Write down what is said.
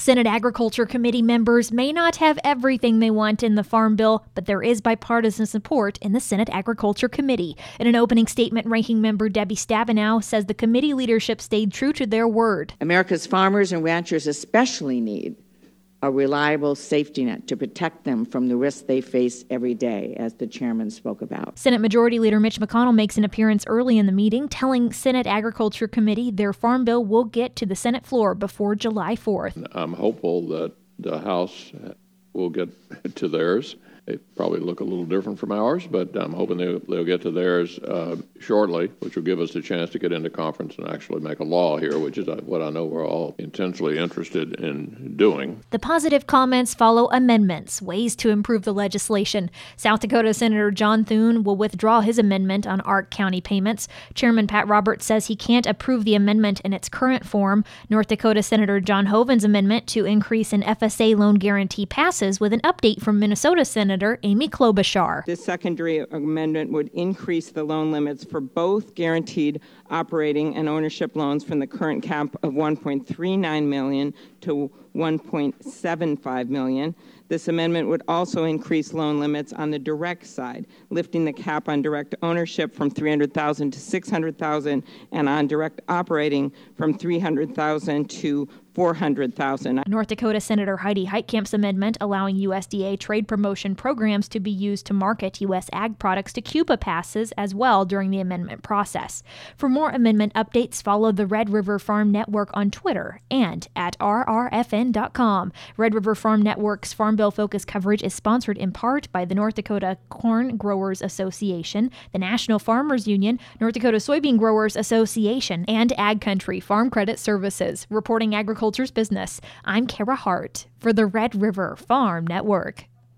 Senate Agriculture Committee members may not have everything they want in the Farm Bill, but there is bipartisan support in the Senate Agriculture Committee. In an opening statement, Ranking Member Debbie Stabenow says the committee leadership stayed true to their word. America's farmers and ranchers especially need a reliable safety net to protect them from the risks they face every day, as the chairman spoke about. Senate Majority Leader Mitch McConnell makes an appearance early in the meeting, telling Senate Agriculture Committee their farm bill will get to the Senate floor before July 4th. I'm hopeful that the House will get to theirs. They probably look a little different from ours, but I'm hoping they'll get to theirs shortly, which will give us a chance to get into conference and actually make a law here, which is what I know we're all intensely interested in doing. The positive comments follow amendments, ways to improve the legislation. South Dakota Senator John Thune will withdraw his amendment on ARC County payments. Chairman Pat Roberts says he can't approve the amendment in its current form. North Dakota Senator John Hoeven's amendment to increase an FSA loan guarantee passes with an update from Minnesota Senator Amy Klobuchar. This secondary amendment would increase the loan limits for both guaranteed operating and ownership loans from the current cap of $1.39 million to $1.75 million. This amendment would also increase loan limits on the direct side, lifting the cap on direct ownership from $300,000 to $600,000 and on direct operating from $300,000 to $400,000. North Dakota Senator Heidi Heitkamp's amendment allowing USDA trade promotion programs to be used to market U.S. ag products to Cuba passes as well during the amendment process. For more amendment updates, follow the Red River Farm Network on Twitter and at rrfn.com. Red River Farm Network's Farm Bill Focus coverage is sponsored in part by the North Dakota Corn Growers Association, the National Farmers Union, North Dakota Soybean Growers Association, and Ag Country Farm Credit Services. Reporting agriculture's business, I'm Kara Hart for the Red River Farm Network.